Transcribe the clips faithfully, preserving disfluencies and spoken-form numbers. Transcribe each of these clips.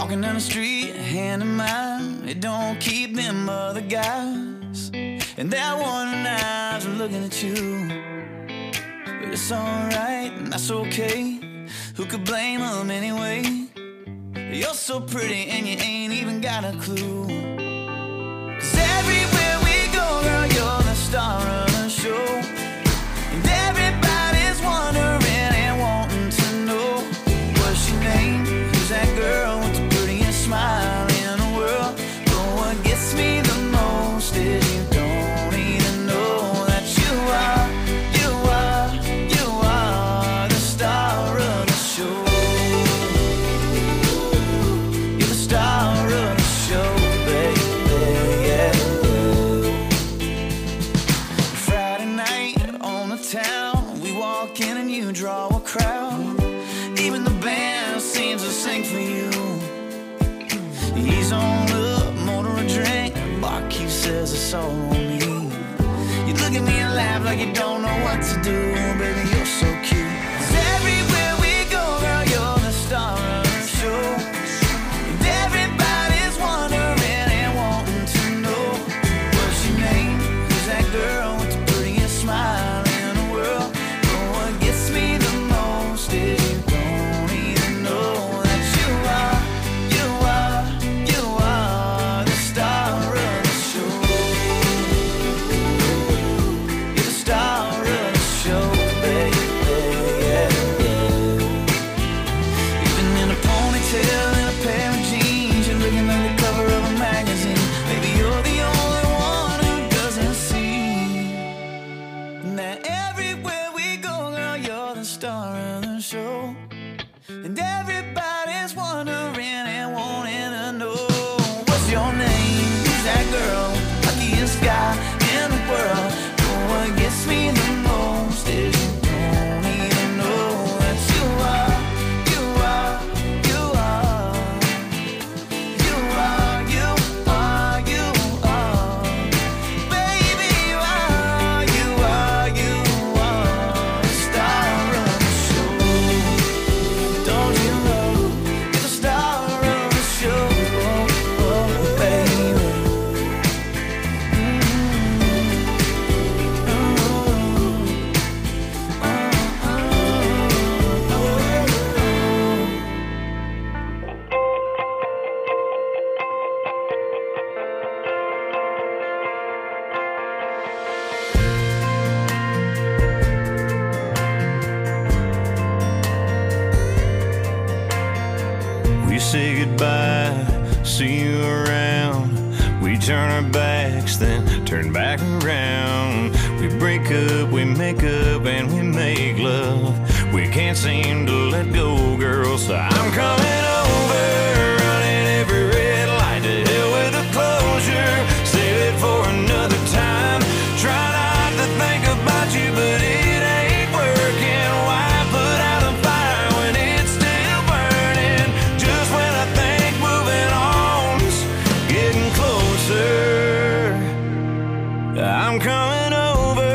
Walking down the street, hand in mine, it don't keep them other guys. And that one eyes are looking at you. But it's alright, and that's okay. Who could blame them anyway? You're so pretty and you ain't even got a clue. Cause everywhere we go, girl, you're the star of the show. And everybody's wondering and wanting to know, what's your name? Who's that girl with the prettiest smile in the world? But what gets me the most is you don't even know that you are, you are, you are the star of the show. You're the star of the show, baby, yeah, yeah. Friday night on the town, we walk in and you draw a crowd. Even the band seems to sing for you. He's on up, motor a drink. Barkeep says it's all on me. You look at me and laugh like you don't know what to do. Baby, you're so cute. 'Cause everywhere we go, girl, you're the star of the show. And everybody's wondering and wanting to know, what's your name? Who's that girl with the prettiest smile in the world? But what gets me the most is you don't even know that you are, you are, you are the star of the show. You're the star of the show, baby, yeah, yeah. Even in a ponytail and a pair of jeans, you're looking like the cover of a magazine. Baby, you're the only one who doesn't see that everywhere we go, girl, you're the star of the show. And everybody's wondering and wanting to know, what's your name? Who's that girl? Luckiest guy in the world. But what gets me the most is you don't even know that you are, you are, you are, you are, you are, you are. Baby, you are, you are, you are the star of the show. Don't you know you're the star of the show, oh, oh, baby. We say goodbye, see you around. We turn our backs, then turn back around. We break up, we make up, and we make love. We can't seem to let go, girl, so I'm coming over, running every red light. To hell with the closure, save it for another time. Try not to think about you, but it ain't working. Why put out a fire when it's still burning? Just when I think moving on's getting closer, I'm coming over.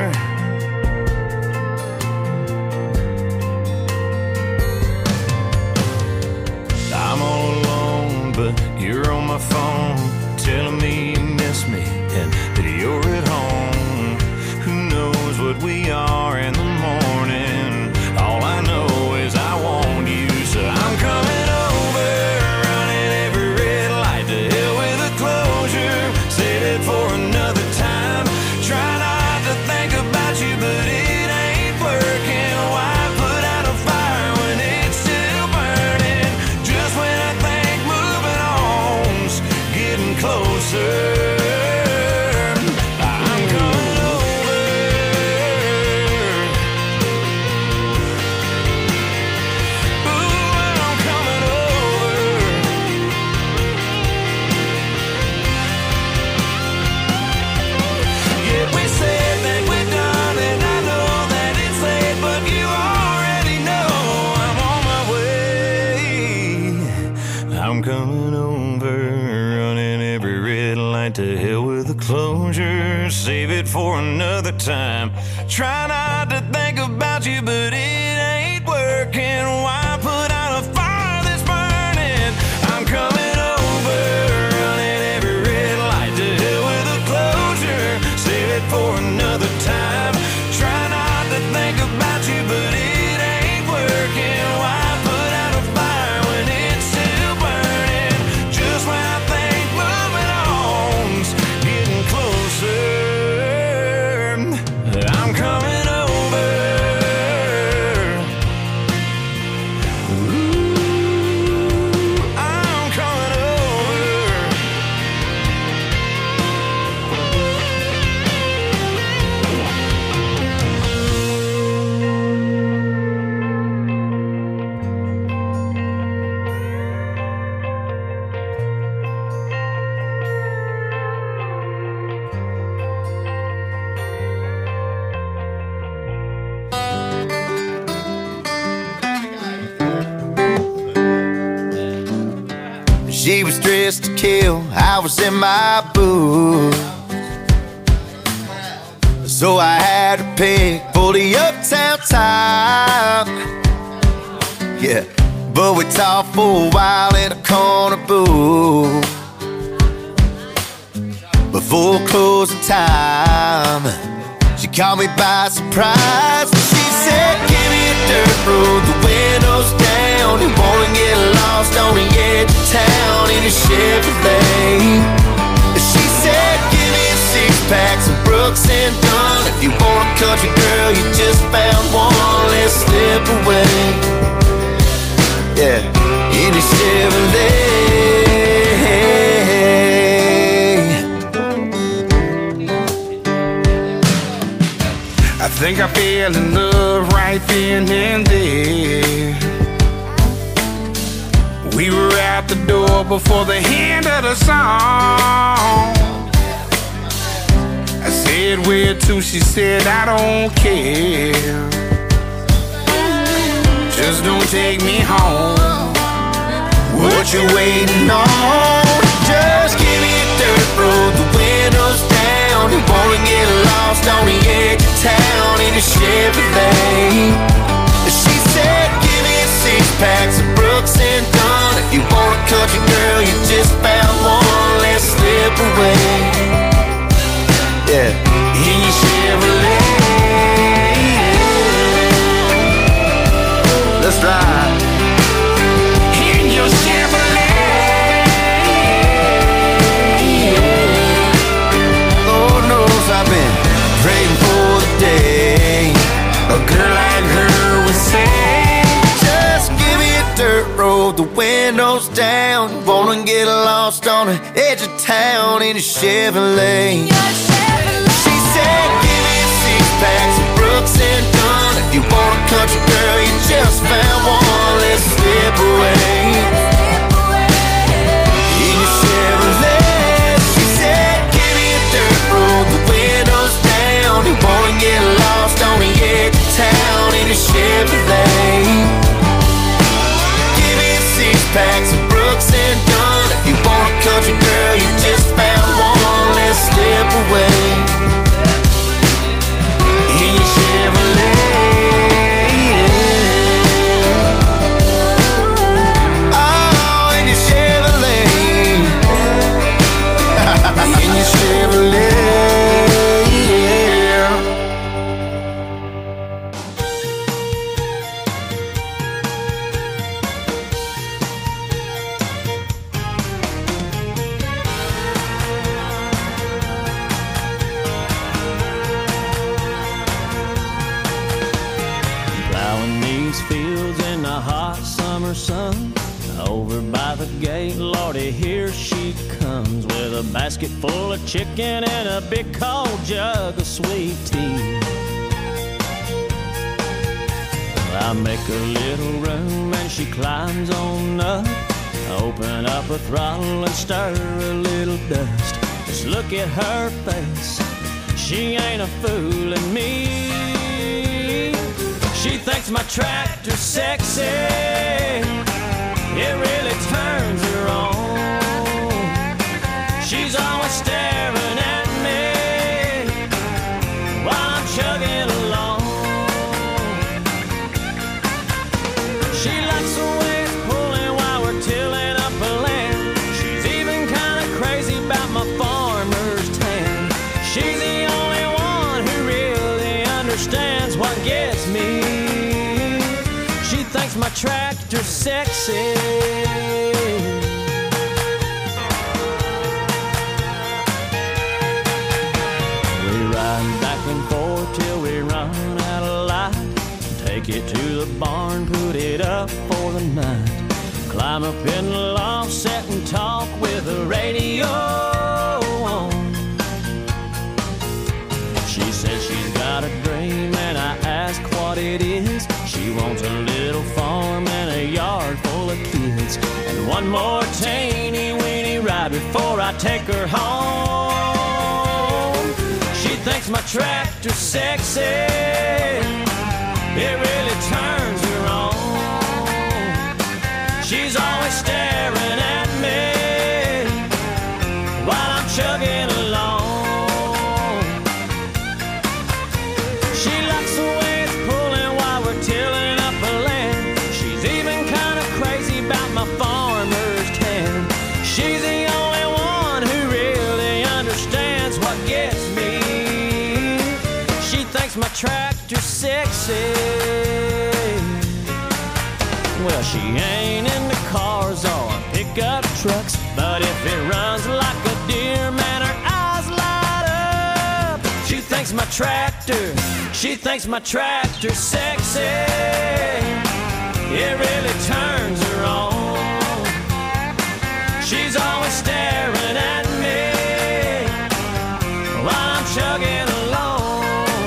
I'm all alone, but you're on my phone, telling me you miss me and that you're at home. Who knows what we are in the morning? All I know is I want you, so I'm coming over, running every red light. To hell with the closure, save it for another time. Try not to think about you, but it ain't working. Why put out a fire when it's still burning? Just when I think moving on's getting closer, I'm coming over. Ooh, I'm coming over. Yeah, we said that we're done, and I know that it's late, but you already know I'm on my way. I'm coming over, running every red light. To hell with the closure, save it for another time. Try not to think about you, but it ain't working. Why put out a fire that's burning? I'm She was dressed to kill, I was in my booth. So I had to pick for the uptown top. Yeah, but we talked for a while in a corner booth before closing time. She caught me by surprise. She said, give me a dirt road, the windows down. You wanna get lost on the edge of town in a Chevrolet. She said, give me a six-pack, some Brooks and Dunn. If you want a country girl, you just found one. Let's slip away. Yeah, in a Chevrolet. I think I fell in love right then and there. We were out the door before the end of the song. I said, where to? She said, I don't care. Just don't take me home. What you waiting on? Just give me a dirt road, the windows down. You wanna get lost on the edge of town in a Chevrolet. She said, give me a six-pack, some Brooks and Dunn. If you want a country girl, you just found one. Let's slip away. Yeah, in your Chevrolet. Let's ride. In your Chevrolet. Lord knows I've been praying for the day a girl like her would say, just give me a dirt road, the windows down. You wanna get lost on the edge of town in a Chevrolet. She said, give me a six-pack, some Brooks and Dunn. If you want a country girl, you just found one. Let's slip away in your Chevrolet. She said, give me a dirt road, the windows down. You wanna get lost on the edge of town in a Chevrolet. Give me a six-pack, some Brooks and Dunn. If you want a country girl, you just found one. Let's slip away in your Chevrolet. Oh, in your Chevrolet. In your Chevrolet. Plowing these fields in the hot summer sun. Over by the gate, Lordy, here she comes with a basket full of chicken and a big cold jug of sweet tea. I make a little room and she climbs on up. Open up her throttle and stir a little dust. Just look at her face, she ain't a fooling me. She thinks my tractor's sexy, it really turns her on. She's always staring at me while I'm chugging along. She likes the way it's pulling while we're tilling up the land. She's even kind of crazy about my farmer's tan. She's the only one who really understands what gets me. She thinks my tractor's sexy. We ride back and forth till we run out of light. Take it to the barn, put it up for the night. Climb up in the loft, sit and talk with the radio on. She says she's got a dream and I ask what it is. She wants a little farm and a yard full of kids, and one more teeny weeny ride before I take her home. She thinks my tractor's sexy, it really turns her on. She's always staring at me tractor sexy. Well, she ain't into cars or pickup trucks, but if it runs like a deer, man, her eyes light up. She thinks my tractor, she thinks my tractor sexy. It really turns her on. She's always staring at me while I'm chugging along.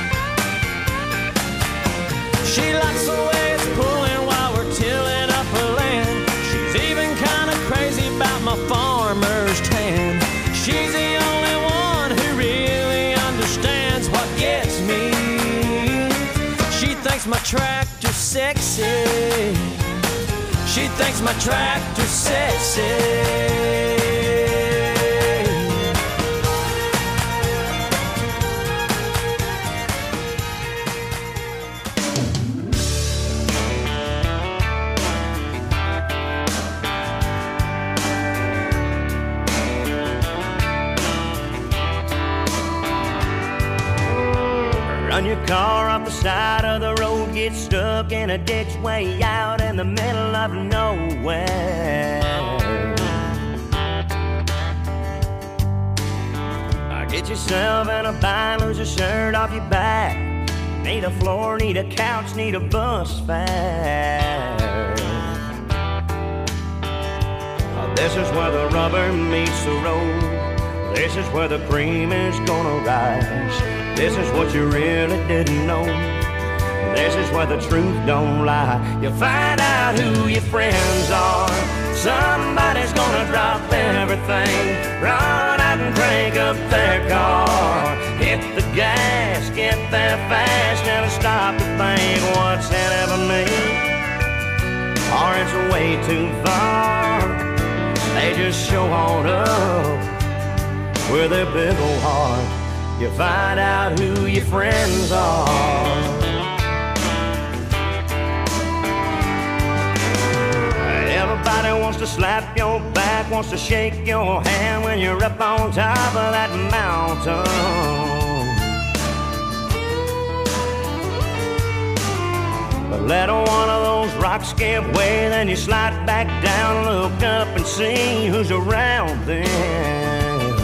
She likes the way it's pulling while we're tilling up her land. She's even kind of crazy about my farmer's tan. She's the only one who really understands what gets me. She thinks my tractor's sexy. She thinks my tractor's sexy. Run your car off the side of the road, get stuck in a ditch way out in the middle of nowhere. Get yourself in a bind, lose a shirt off your back. Need a floor, need a couch, need a bus fare. This is where the rubber meets the road. This is where the cream is gonna rise. This is what you really didn't know. This is where the truth don't lie. You find out who your friends are. Somebody's gonna drop everything, run out and crank up their car. Hit the gas, get there fast, never stop to think what's in it for me, or it's way too far. They just show on up with their big old heart. You find out who your friends are. Everybody wants to slap your back, wants to shake your hand when you're up on top of that mountain. But let one of those rocks give way, then you slide back down, look up and see who's around then.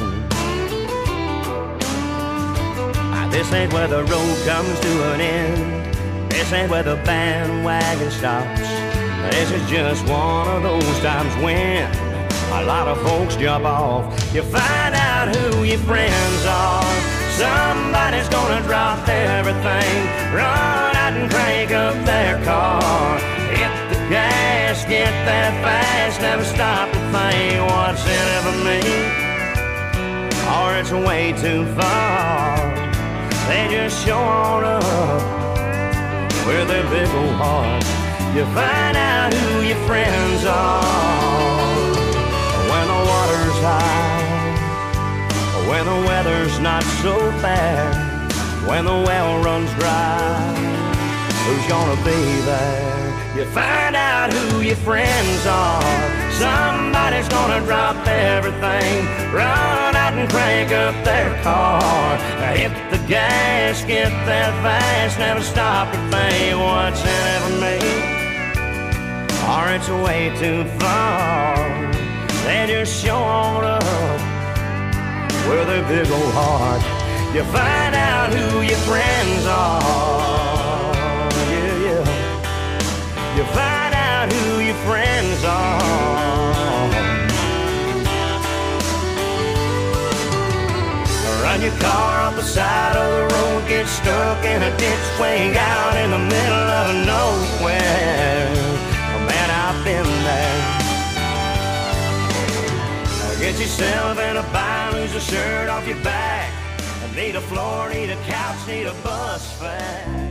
This ain't where the road comes to an end. This ain't where the bandwagon stops. This is just one of those times when a lot of folks jump off. You find out who your friends are. Somebody's gonna drop everything, run out and crank up their car. Hit the gas, get there fast, never stop to think what's in it for me, or it's way too far. They just show on up with their big old heart. You find out who your friends are when the water's high, when the weather's not so bad, when the well runs dry. Who's gonna be there? You find out who your friends are. Somebody's gonna drop everything, run out and crank up their car. Hit the gas, get there fast, never stop to think what's in it for me, or it's way too far. They just show on up with their big old heart. You find out who your friends are. Yeah, yeah. You find out who your friends are. Run your car off the side of the road, get stuck in a ditch way out in the middle of nowhere. Oh man, I've been there. Get yourself in a bind, lose a shirt off your back. Need a floor, need a couch, need a bus fare.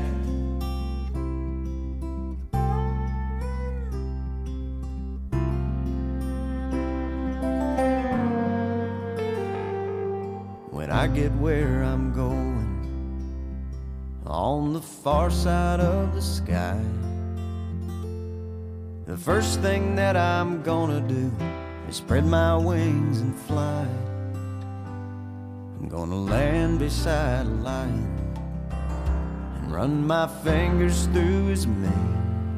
When I get where I'm going, on the far side of the sky, the first thing that I'm gonna do is spread my wings and fly. I'm gonna land beside a lion run my fingers through his mane,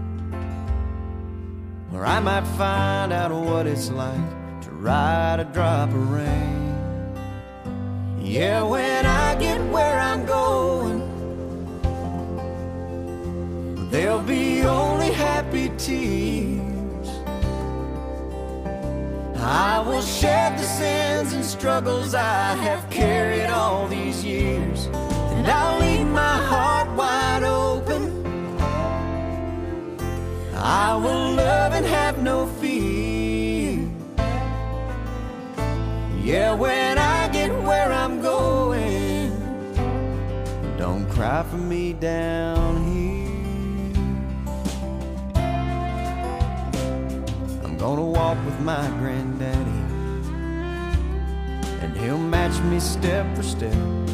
or I might find out what it's like to ride a drop of rain. Yeah, when I get where I'm going, there'll be only happy tears. I will shed the sins and struggles I have carried all these years, and I'll leave my heart wide open. I will love and have no fear. Yeah, when I get where I'm going, don't cry for me down here. I'm gonna walk with my granddaddy, and he'll match me step for step,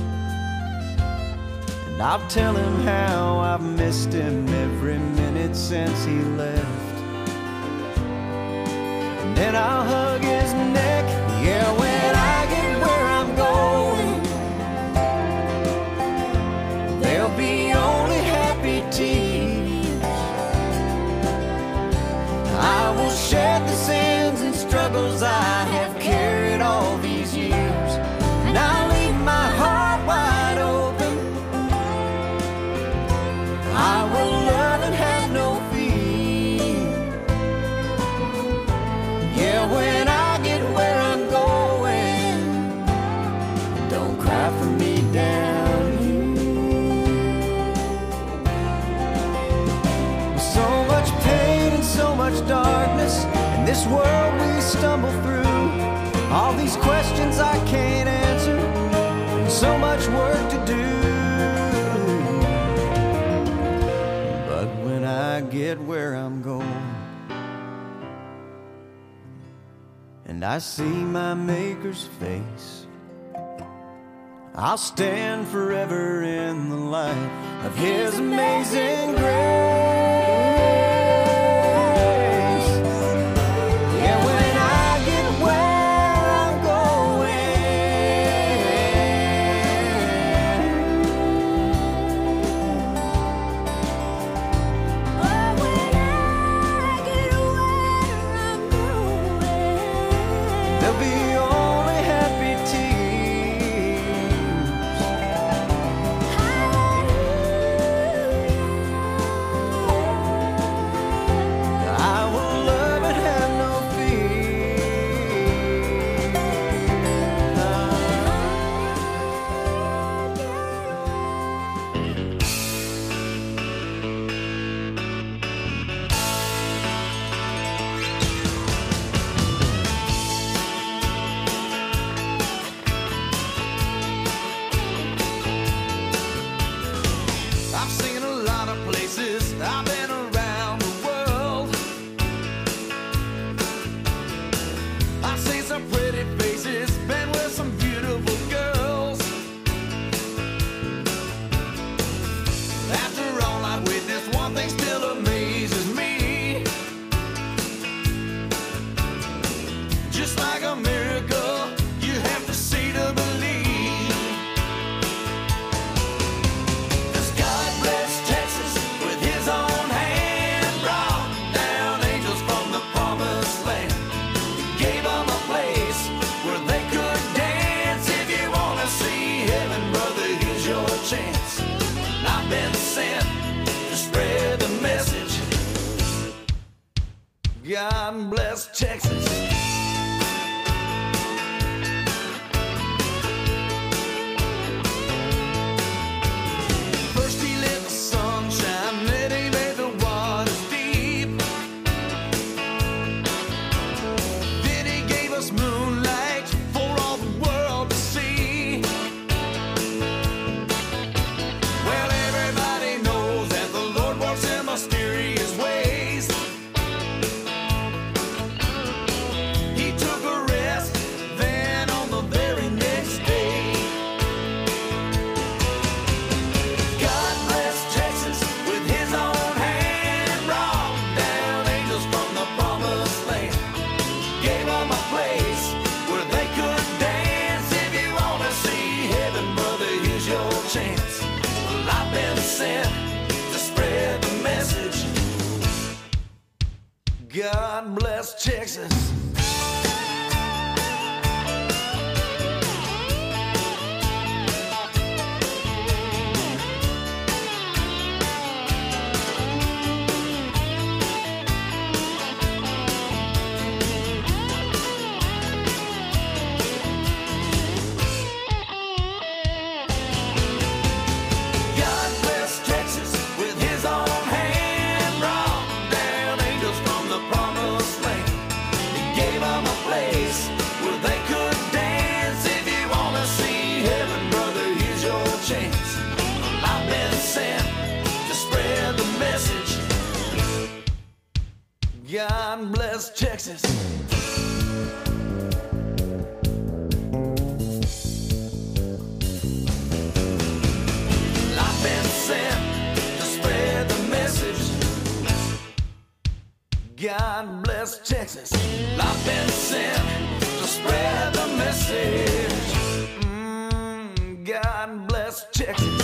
and I'll tell him how I've missed him every minute since he left. And then I'll hug his neck. Yeah, when I get where I'm going, there'll be only happy tears. I will shed the sins and struggles I have carried all these years, and I'll leave my heart wide open. I will love and have no fear. Yeah, when I get where I'm going, don't cry for me down here. So much pain and so much darkness in this world we stumble through. All these questions I can't answer, and so much work to do. But when I get where I'm going, and I see my Maker's face, I'll stand forever in the light of His amazing grace. Yeah, when I get where I'm going, oh, when I get where I'm going, there'll be only happy tears. I will love and have no I've seen a lot of places, I've been around the world. I've seen some pretty faces, been with some beautiful girls. After all I've witnessed, one thing still amazes me. Just like a miracle, you have to see to believe. 'Cause God bless Texas with His own hand, brought down angels from the promised land. He gave them a place where they could dance. If you wanna see heaven, brother, here's your chance. And I've been sent to spread the message. God bless Texas. First He let the sun shine, then He made the waters deep. Then He gave us moonlight for all the world to see. Well, everybody knows that the Lord works in mysterious ways. God bless Texas. God bless Texas. I've been sent to spread the message. God bless Texas. I've been sent to spread the message. Mm, God bless Texas.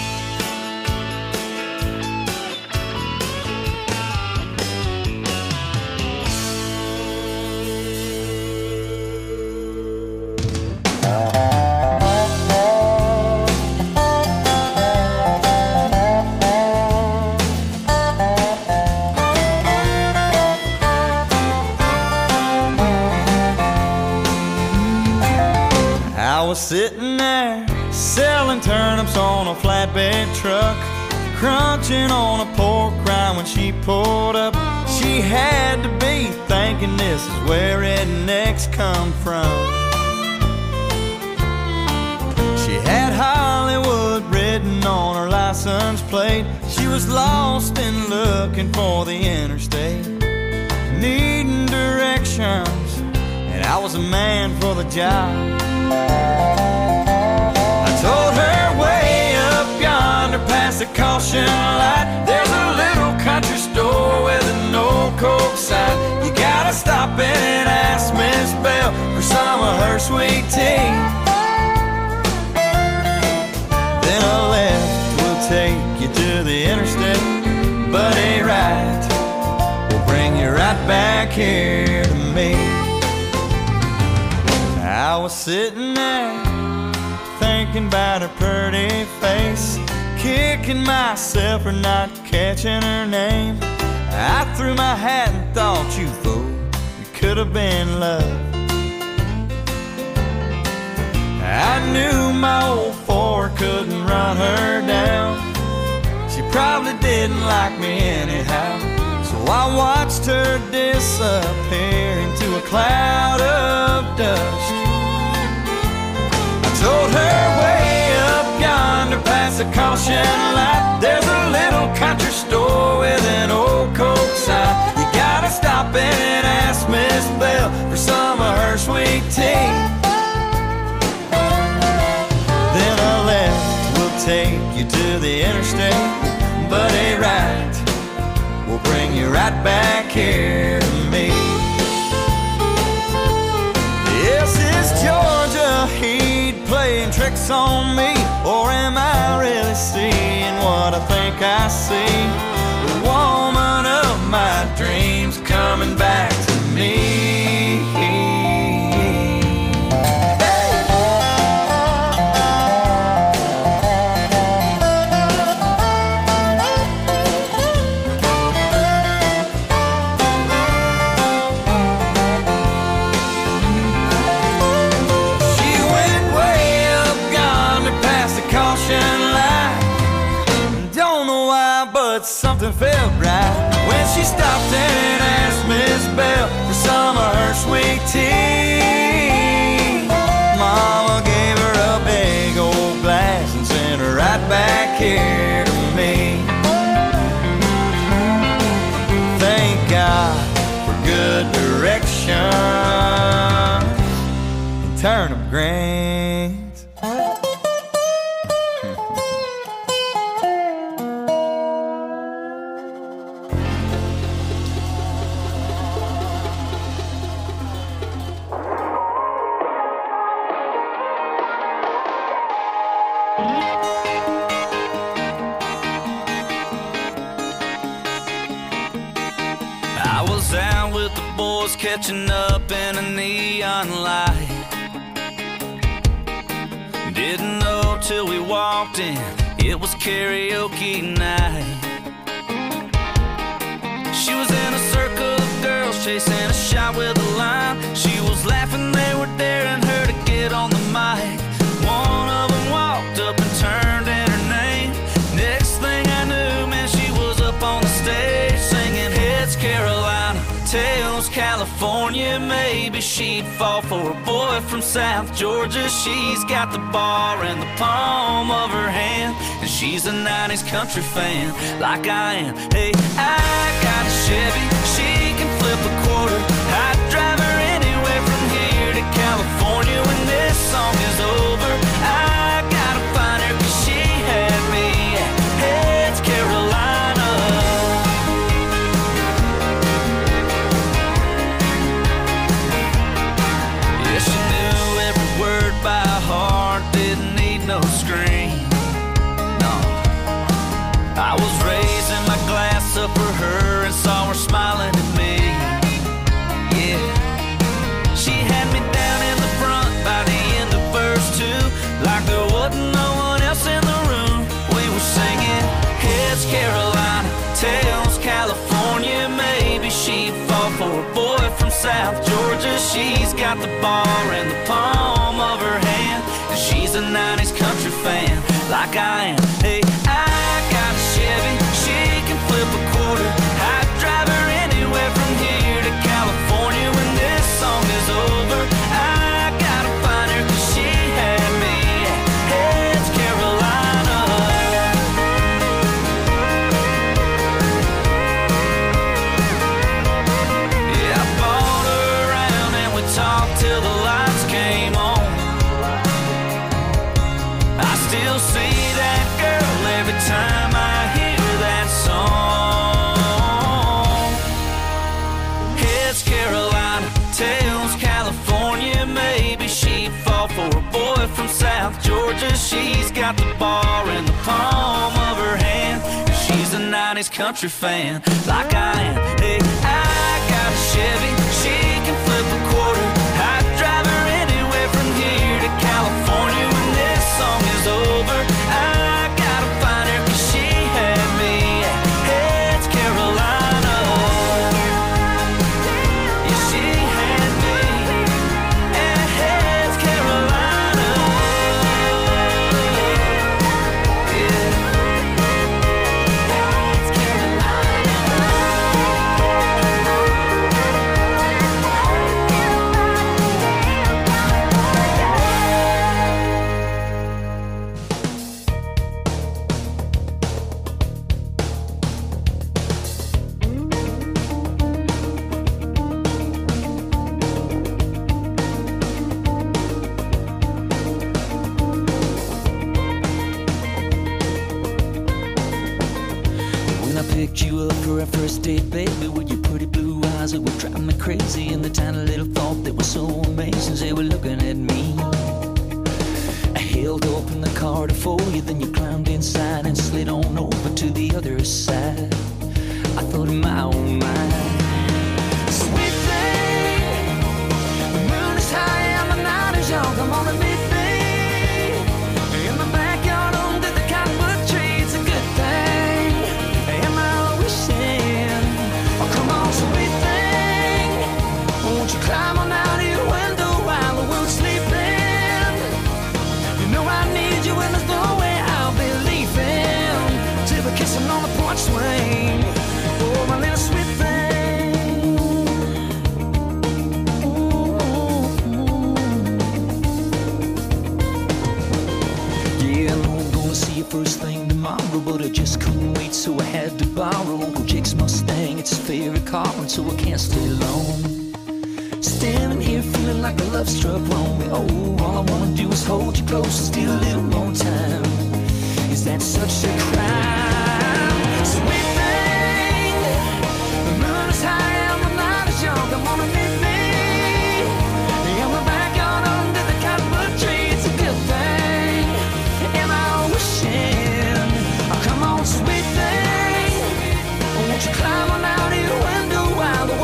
I was sitting there selling turnips on a flatbed truck, crunching on a pork rind when she pulled up. She had to be thinking this is where rednecks come from. She had Hollywood written on her license plate. She was lost and looking for the interstate, needing directions, and I was a man for the job. I told her way up yonder past the caution light, there's a little country store with an old Coke sign. You gotta stop in and ask Miss Bell for some of her sweet tea. Then a left will take you to the interstate, but a right will bring you right back here to me. I was sitting there thinking about her pretty face, kicking myself for not catching her name. I threw my hat and thought, you fool, it could have been love. I knew my old Ford couldn't run her down. She probably didn't like me anyhow, so I watched her disappear into a cloud of dust. Told her way up yonder past the caution light, there's a little country store with an old Coke sign. You gotta stop in and ask Miss Bell for some of her sweet tea. Then a left will take you to the interstate, but a right will bring you right back here to me. Yes, it's Georgia Heat playing tricks on me, or am I really seeing what I think I see? The woman of my dreams coming back to me. Something felt right when she stopped and asked Miss Bell for some of her sweet tea. Mama gave her a big old glass and sent her right back here to me. Thank God for good direction and turnip greens. I was out with the boys catching up in a neon light. Didn't know till we walked in, it was karaoke night. She was in a circle of girls chasing a shot with a line. She was laughing, they were daring her to get on the mic. One of them walked up and turned in her name. Next thing I knew, man, she was up on the stage singing Heads Carolina, Tails California. Maybe she'd fall for a boy from South Georgia. She's got the bar in the palm of her hand, and she's a nineties country fan like I am. Hey, I got a Chevy, she can flip a quarter. I'd drive her anywhere from here to California. When this song is over, I gotta find her, 'cause she had me at Heads Carolina. Yeah, she knew every word by heart, didn't need no screen. No, I was raising my glass up for her and saw her smiling at me. Yeah, she had me down in the front by the end of verse two, like there wasn't no one else in the room. We were singing Heads Carolina, Tails California. Maybe she'd fall for a boy from South Georgia. She's got the bar in the palm of her hand, and she's a nineties country fan like I am. Hey, I got a Chevy, she can flip a quarter. I'd drive her anywhere from here to California. When this song is over, I gotta find her, 'cause she had me at Heads Carolina. Yeah, I bought her around and we talked till the lights came on. I still see that girl every time I hear that song. Heads Carolina, Tails California. Maybe she'd fall for a boy from South Georgia. She's got the bar in the palm of her hand, and she's a nineties country fan like I am. Hey, I got a Chevy, she can flip a quarter. I'd drive her anywhere from here to California. When this song is over, I gotta find her, 'cause she had me at Heads Carolina. Yeah, she had me at Heads Carolina. Yeah. Heads Carolina. When I picked you up for our first date, baby, with your pretty blue eyes that were driving me crazy, and the tiny little thought that was so amazing, they were looking at me. I held open the car to for you, then you climbed inside and slid on over to the other side. I thought in my own mind, sweet thing, the moon is high and the night is young. Come on and meet me in the backyard under the cottonwood tree. It's a good thing. Am I wishing? Oh, come on, sweet thing, won't you climb on out of your window while the world's sleeping? You know I need you and there's no way I'll be leaving till we're kissing on the porch swing. Oh, my little sweet thing. Yeah, I know I'm gonna see you first thing tomorrow, but I just couldn't wait, so I had to borrow Uncle Jake's Mustang. It's his favorite car, and so I can't stay long. Standing here feeling like a love struck wrong. Oh, all I wanna do is hold you close and steal a little more time. Is that such a crime? Sweet thing, the moon is high and the night is young. Come on and meet me in the backyard under the cottonwood tree. It's a good thing. Am I wishing? Oh, come on, sweet thing, won't you climb on out of your window while the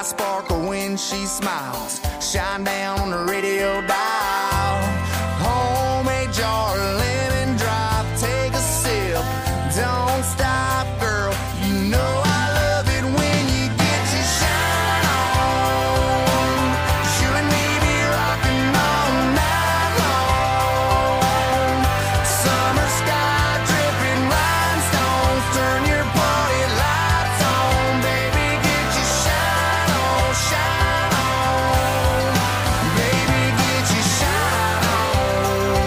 sparkle when she smiles. Shine down on the radio dial. Homemade jar, lemon drop, take a sip. Don't stop, girl. You know I love it when you get your shine on. You and me be rocking all night long. Summer sky dripping rhinestones, turn your party lights on. Baby, get your shine on, shine on. Baby, get your shine on.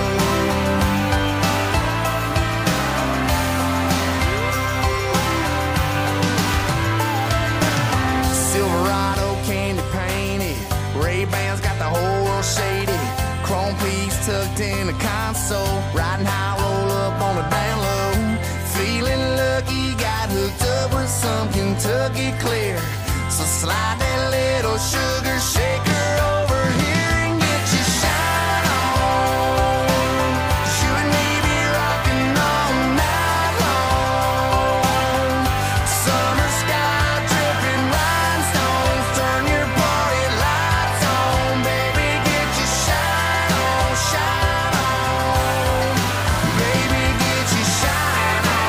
Silverado candy painted, Ray-Bans got the whole world shaded. Chrome piece tucked in the console, riding high, roll up on the down low. Feeling lucky, got hooked up with some Kentucky clear. So slide that little sugar shaker over here and get your shine on. You and me be rocking all night long. Summer sky dripping rhinestones, turn your party lights on. Baby, get your shine on, shine on. Baby, get your shine on.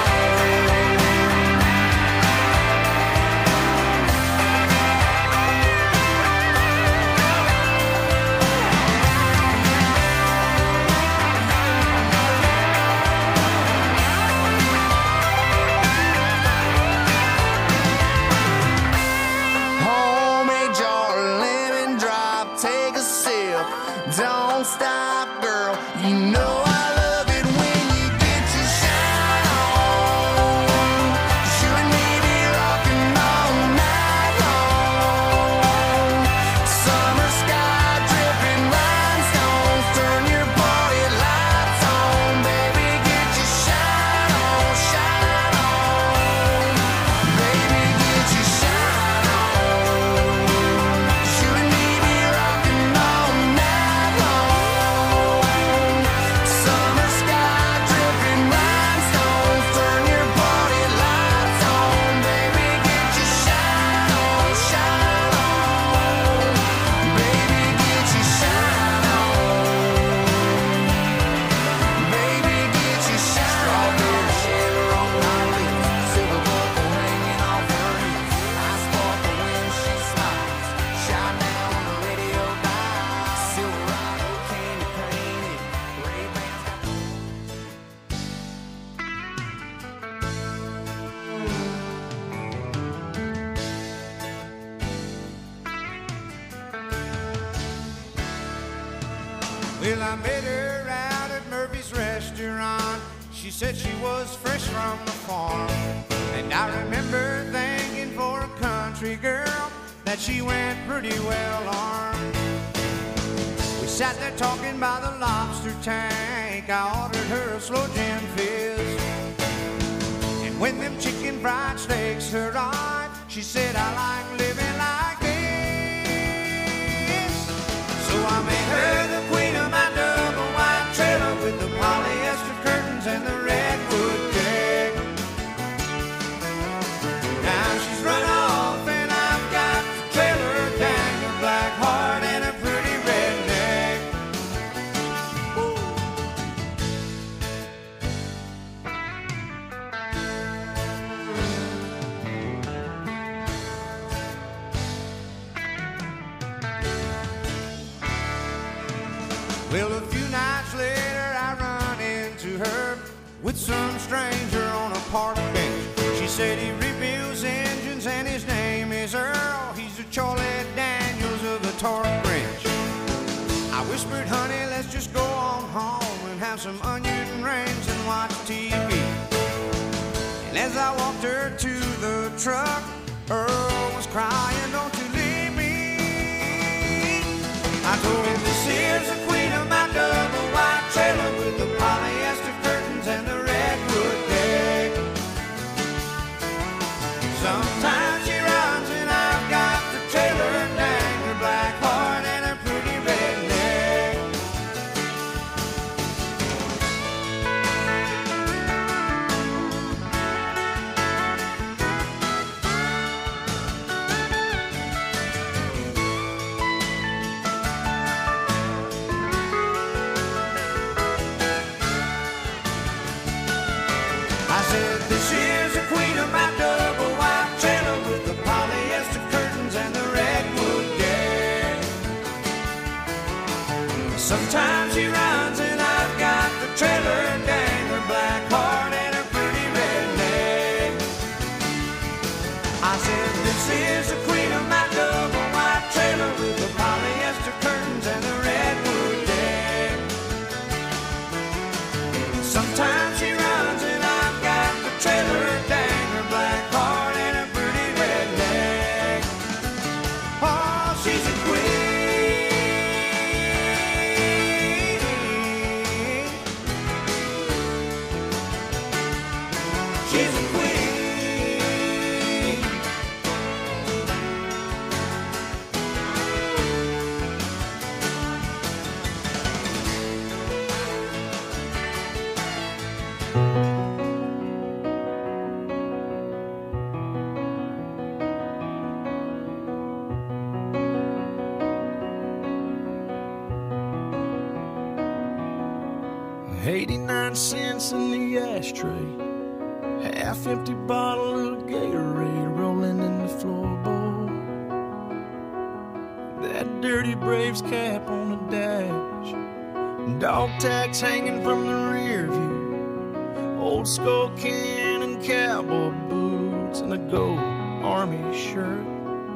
Homemade jar, lemon drop, take a sip. Don't stop, girl. You know I love it when you get your shine on. You and me be rocking all night long. Summer sky dripping rhinestones, turn your party lights on. Baby, get your shine on, shine on. Baby, get your shine on. You and me be rocking all night long. Summer sky dripping rhinestones, turn your party lights on. Baby, get your shine on, shine on. Baby, get your shine on. Baby, get your shine on. Strawberry shiver on my lips, silver buckle hanging off her hips. I sparkle when she smiles. Shine down on the radio dial. Silverado candy painted, Ray-Bans got the Well, I met her out at Murphy's restaurant. She said she was fresh from the farm. And I remember thinking for a country girl that she went pretty well armed. We sat there talking by the lobster tank. I ordered her a slow gin fizz. And when them chicken fried steaks arrived, she said, I like living like this. So I made her the queen of my double white trailer with the polyester curtains and the redwood deck. Now she's run off and I've got the trailer, dangler, black heart, and a pretty redneck. Woo. Well, a few nights later I run into her with some stranger on a park bench. She said he rebuilds engines and his name is Earl. He's the Charlie Daniels of the torque wrench. I whispered, honey, let's just go on home and have some onion rings and watch T V. And as I walked her to the truck, Earl was crying, don't you leave me. I told him this here's the queen of my double white trailer with the polyester curtains and the redwood deck. Sometimes she runs and I've got the trailer, dangler, black heart, and a pretty redneck. Sometimes she runs and I've got the trailer, dang her black heart and her pretty redneck. I said, this is the queen of my double wide trailer with the polyester curtains and the redwood deck. Sometimes she runs and I've got the trailer, dang her black heart and her pretty redneck. Oh, she's a queen. She's a queen. eighty-nine cents in the ashtray, half empty bottle of Gatorade rolling in the floorboard. That dirty Braves cap on the dash, dog tags hanging from the rear view, old skull can and cowboy boots, and a gold army shirt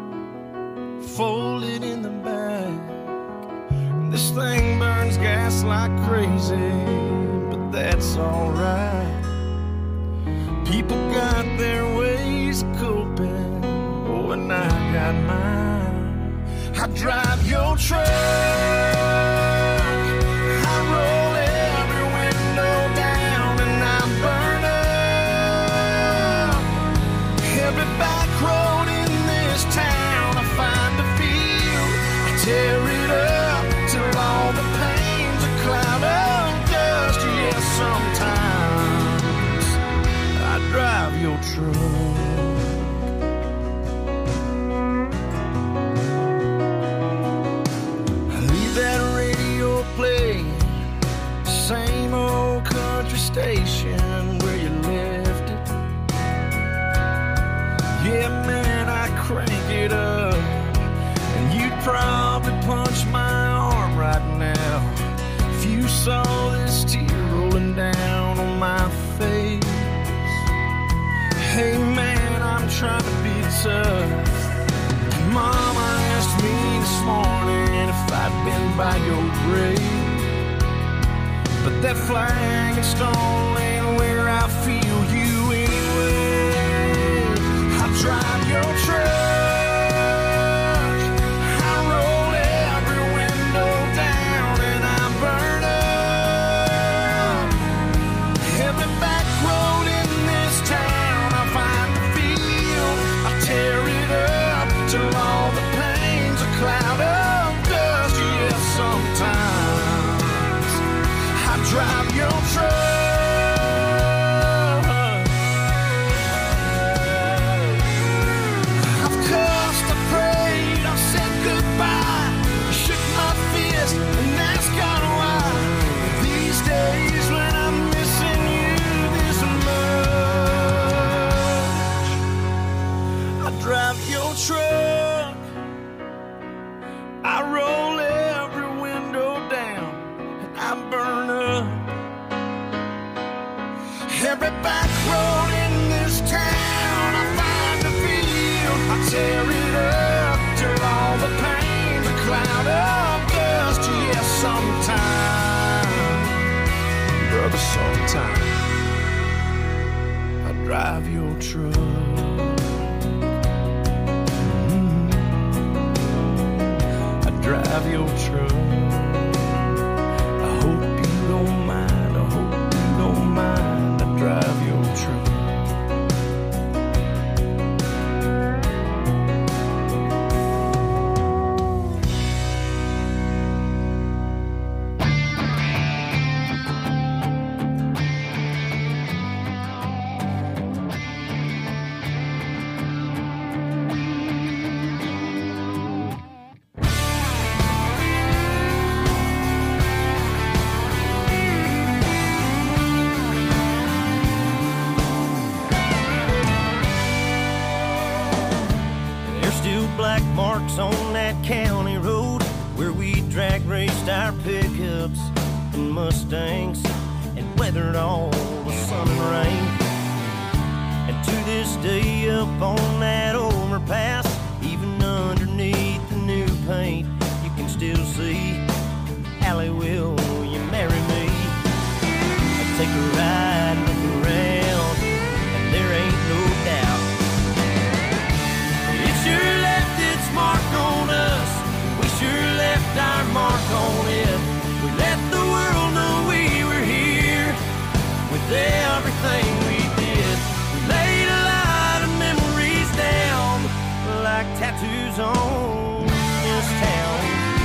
folded in the back. This thing burns gas like crazy, but that's alright. People got their ways of coping, oh, and I got mine. I drive your truck, I roll every window down, and I burn up every back road in this town. I find a field, I tear it up till all the pain's a cloud of dust. Yes, sometimes I drive your truck. I leave that radio playing, same old country station where you left it. Yeah, man, I crank it up, and you'd probably punch my arm right now if you saw this tear rolling down on my face. Hey man, I'm trying to be tough. Mama asked me this morning if I'd been by your grave, but that flag and stone ain't where I feel you anyway. I drive your truck, drive your truck. I've cussed, I prayed, I've said goodbye, I shook my fist and asked God why. These days when I'm missing you this much, I drive your truck, I roll every window down, and I burn up every back road in this town. I find a field, I tear it up till all the pain's a cloud of dust. Yes, sometime, brother, sometime I drive your truck. Mm-hmm. I drive your truck. I hope you don't mind, I hope you don't mind, I drive your truck. Black marks on that county road where we drag raced our pickup pickups and Mustangs and weathered all the sun and rain. And to this day up on that overpass, even underneath the new paint, you can still see Allie, will you marry me? I'll take a ride, look around, and there ain't no doubt. It sure left its mark on us. We sure left our mark on it. We let the world know we were here with everything we did. We laid a lot of memories down like tattoos on this town.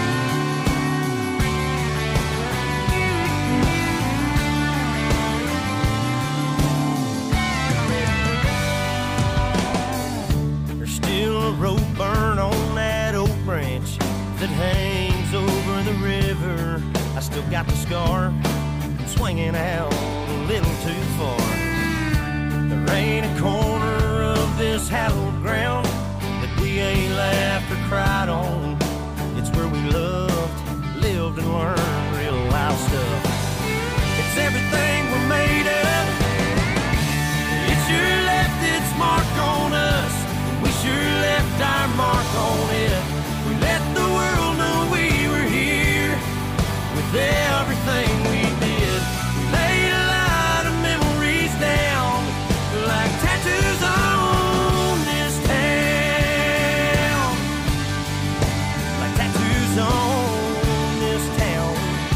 There's still a rope burn on that oak branch that hangs over the river. I still got the scar from swinging out a little too far. There ain't a corner of this hallowed ground that we ain't laughed or cried on. It's where we loved, lived, and learned real life stuff. It's everything we're made of. It sure left its mark on us. We sure left our mark on it. We let the world know we were here with everything we did. We laid a lot of memories down like tattoos on this town. Like tattoos on this town.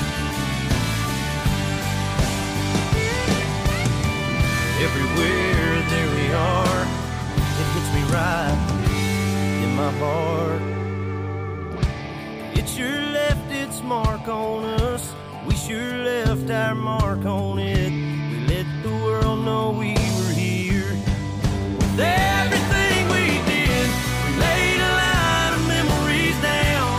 Everywhere there we are, it hits me right in my heart. It sure left its mark on us. We sure left our mark on it. We let the world know we were here with everything we did. We laid a lot of memories down,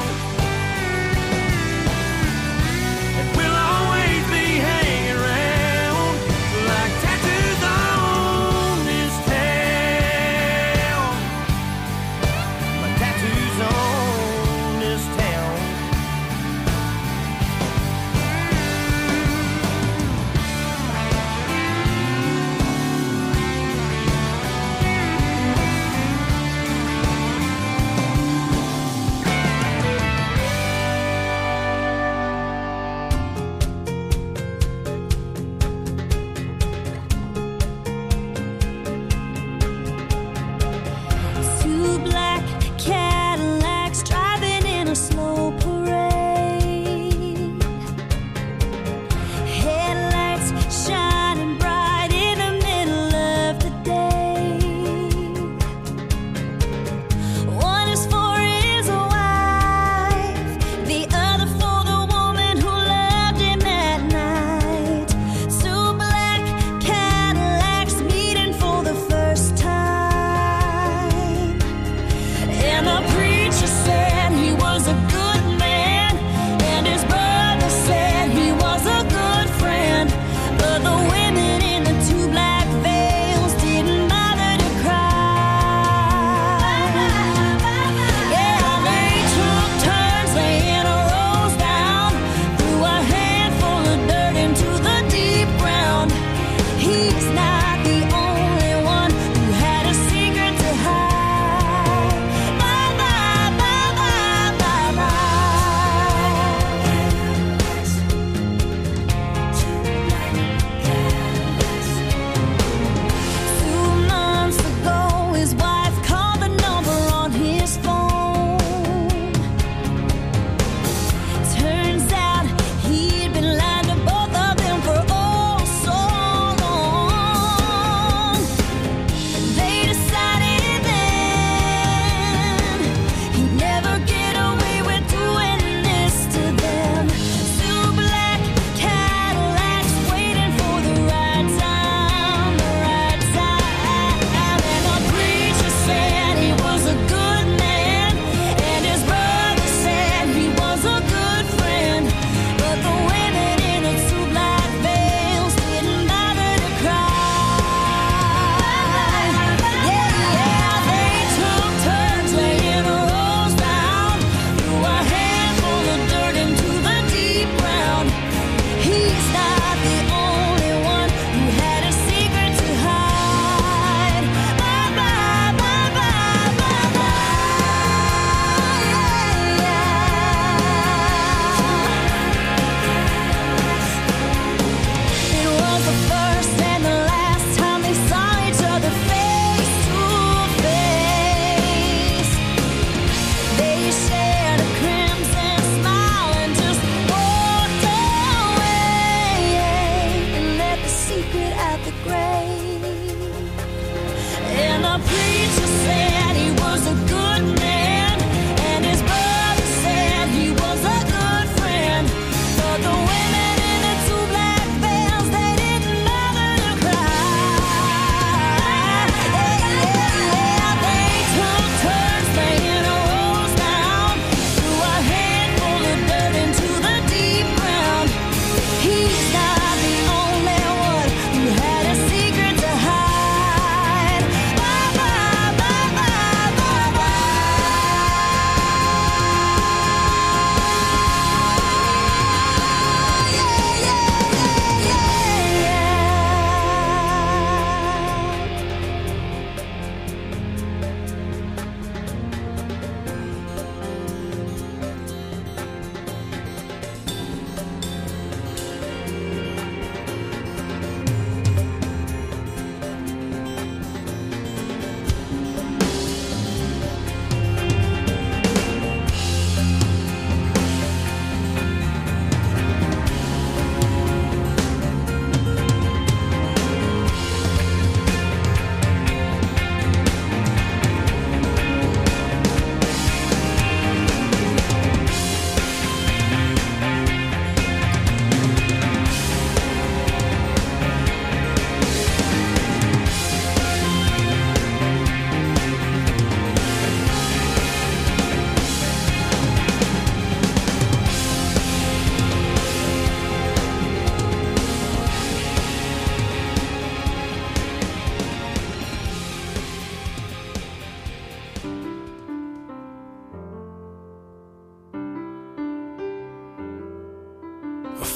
and we'll always be hanging around like tattoos on this town. Like tattoos on this town.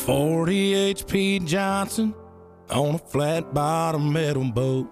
forty H P Johnson on a flat bottom metal boat.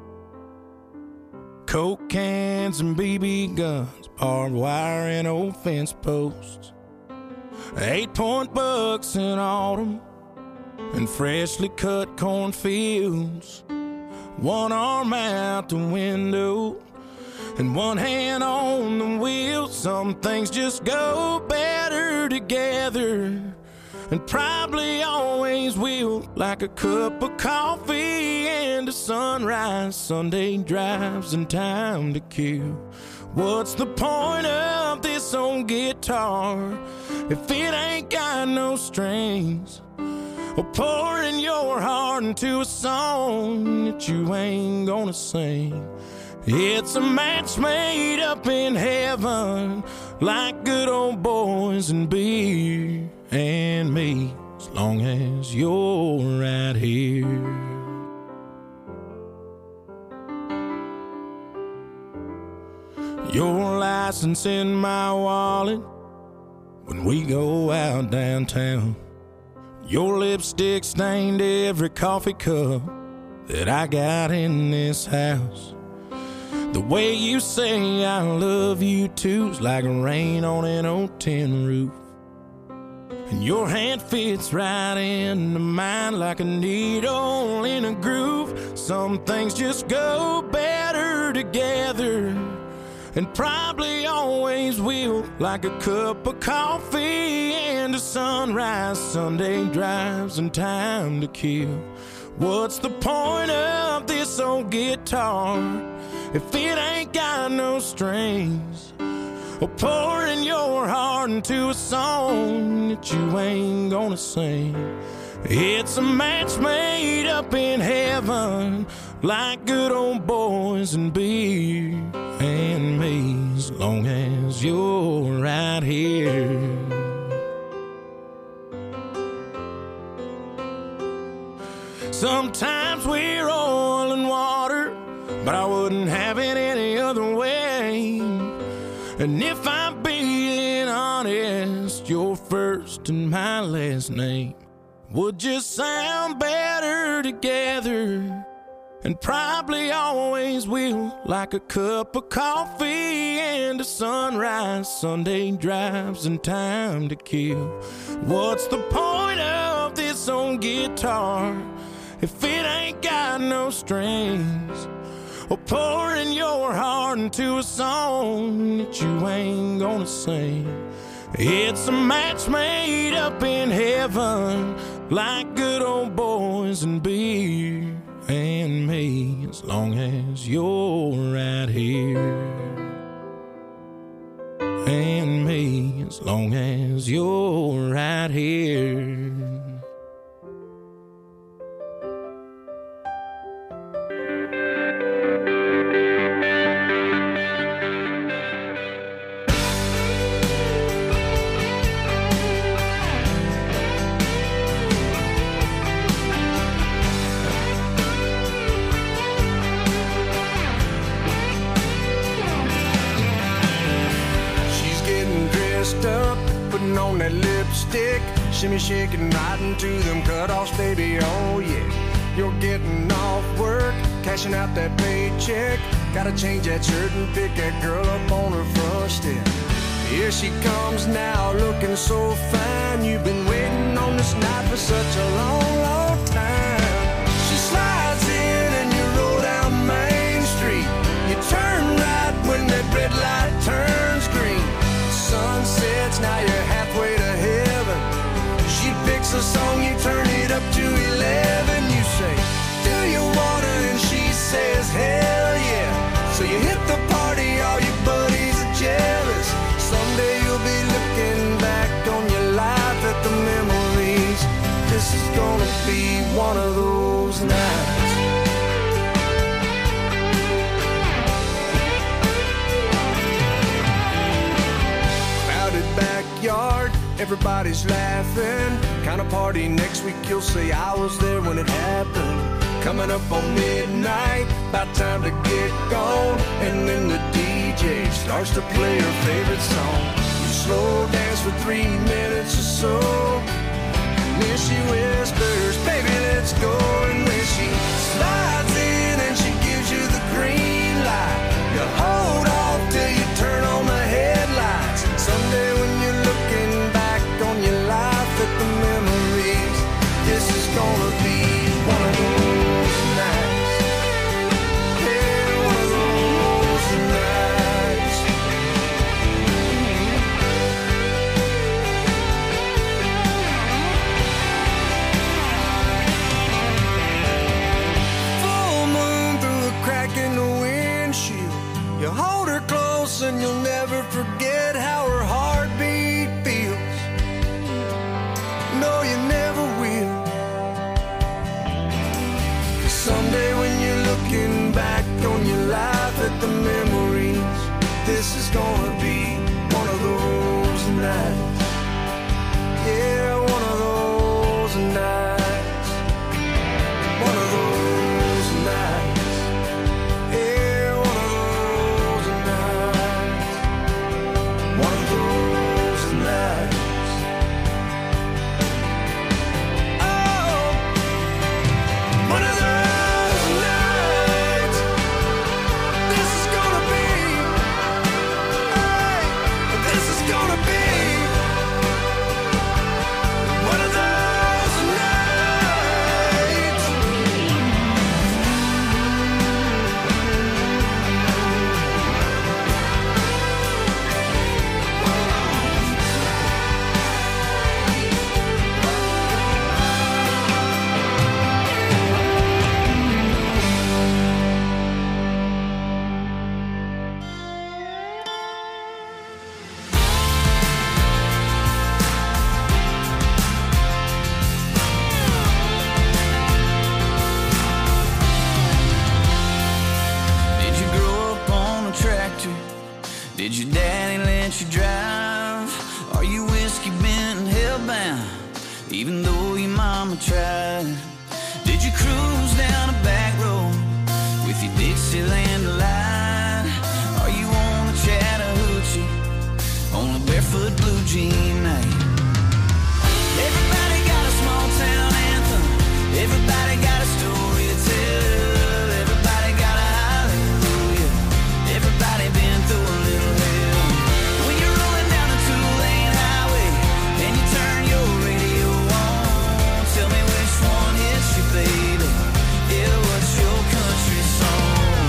Coke cans and B B guns, barbed wire and old fence posts. Eight point bucks in autumn and freshly cut cornfields. One arm out the window and one hand on the wheel. Some things just go better together, and probably always will, like a cup of coffee and a sunrise, Sunday drives and time to kill. What's the point of this old guitar if it ain't got no strings? Or pouring your heart into a song that you ain't gonna sing. It's a match made up in heaven, like good old boys and beer and me, as long as you're right here. Your license in my wallet when we go out downtown. Your lipstick stained every coffee cup that I got in this house. The way you say I love you too's like rain on an old tin roof. And your hand fits right into mine like a needle in a groove. Some things just go better together, and probably always will, like a cup of coffee and a sunrise, Sunday drives and time to kill. What's the point of this old guitar if it ain't got no strings? Or pouring your heart into a song that you ain't gonna sing. It's a match made up in heaven, like good old boys and beer and me, as long as you're right here. Sometimes we're oil and water, but I wouldn't have it any other way. And if I'm being honest, your first and my last name would just sound better together, and probably always will, like a cup of coffee and a sunrise, Sunday drives and time to kill. What's the point of this old guitar if it ain't got no strings? Or pouring your heart into a song that you ain't gonna sing. It's a match made up in heaven, like good old boys and beer and me, as long as you're right here. And me, as long as you're right here. On that lipstick, shimmy shaking right into them cutoffs, baby, oh yeah. You're getting off work, cashing out that paycheck. Gotta change that shirt and pick that girl up on her front step. Here she comes now, looking so fine. You've been waiting on this night for such a long, long time. She slides in and you roll down Main Street. You turn right when that red light turns green. Sun sets, now you're halfway to heaven. She picks a song, you turn it up to eleven. You say, do you wanna? And she says, hell yeah. So you hit the party, all your buddies are jealous. Someday you'll be looking back on your life at the memories. This is gonna be one of those nights. Backyard, everybody's laughing. Kind of party next week, you'll say I was there when it happened. Coming up on midnight, about time to get gone. And then the D J starts to play her favorite song. You slow dance for three minutes or so, and then she even though your mama tried? Did you cruise down a back road with your Dixieland delight? Are you on the Chattahoochee on a barefoot blue jean night? Everybody got a small town anthem. Everybody got a story to tell. Everybody got a hallelujah. Everybody been through a little hell. When you're rolling down a two-lane highway and you turn your radio on, tell me which one hits you, baby. Yeah, what's your country song?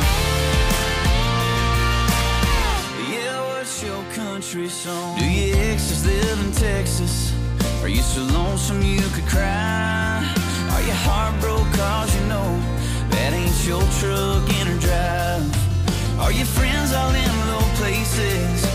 Yeah, what's your country song? Do your exes live in Texas? Are you so lonesome you could cry? Are you heartbroken cause you know that ain't your truck in or drive? Are your friends all in low places?